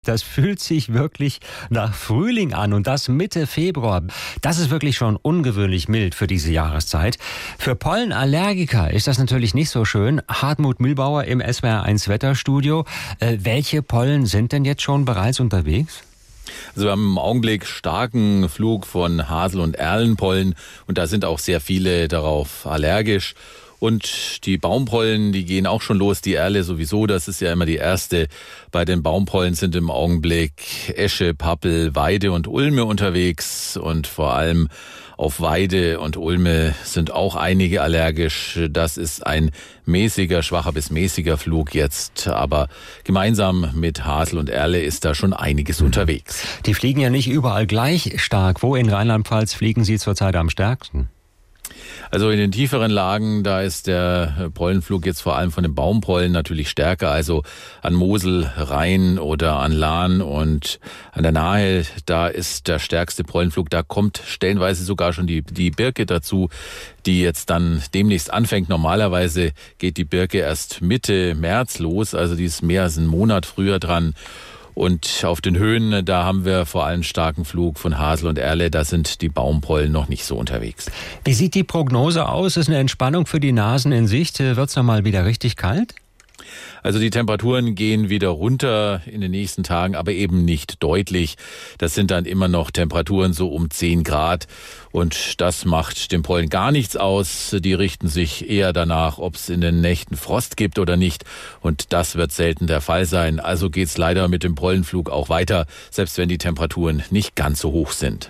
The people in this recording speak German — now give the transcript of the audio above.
Das fühlt sich wirklich nach Frühling an und das Mitte Februar. Das ist wirklich schon ungewöhnlich mild für diese Jahreszeit. Für Pollenallergiker ist das natürlich nicht so schön. Hartmut Mühlbauer im SWR1 Wetterstudio. Welche Pollen sind denn jetzt schon bereits unterwegs? Also wir haben im Augenblick starken Flug von Hasel- und Erlenpollen und da sind auch sehr viele darauf allergisch. Und die Baumpollen, die gehen auch schon los, die Erle sowieso, das ist ja immer die erste. Bei den Baumpollen sind im Augenblick Esche, Pappel, Weide und Ulme unterwegs und vor allem auf Weide und Ulme sind auch einige allergisch. Das ist ein mäßiger, schwacher bis mäßiger Flug jetzt, aber gemeinsam mit Hasel und Erle ist da schon einiges unterwegs. Die fliegen ja nicht überall gleich stark. Wo in Rheinland-Pfalz fliegen sie zurzeit am stärksten? Also in den tieferen Lagen, da ist der Pollenflug jetzt vor allem von den Baumpollen natürlich stärker. Also an Mosel, Rhein oder an Lahn und an der Nahe, da ist der stärkste Pollenflug. Da kommt stellenweise sogar schon die Birke dazu, die jetzt dann demnächst anfängt. Normalerweise geht die Birke erst Mitte März los, also die ist mehr als einen Monat früher dran. Und auf den Höhen, da haben wir vor allem starken Flug von Hasel und Erle. Da sind die Baumpollen noch nicht so unterwegs. Wie sieht die Prognose aus? Ist eine Entspannung für die Nasen in Sicht? Wird es nochmal wieder richtig kalt? Also die Temperaturen gehen wieder runter in den nächsten Tagen, aber eben nicht deutlich. Das sind dann immer noch Temperaturen so um 10 Grad. Und das macht dem Pollen gar nichts aus. Die richten sich eher danach, ob es in den Nächten Frost gibt oder nicht. Und das wird selten der Fall sein. Also geht's leider mit dem Pollenflug auch weiter, selbst wenn die Temperaturen nicht ganz so hoch sind.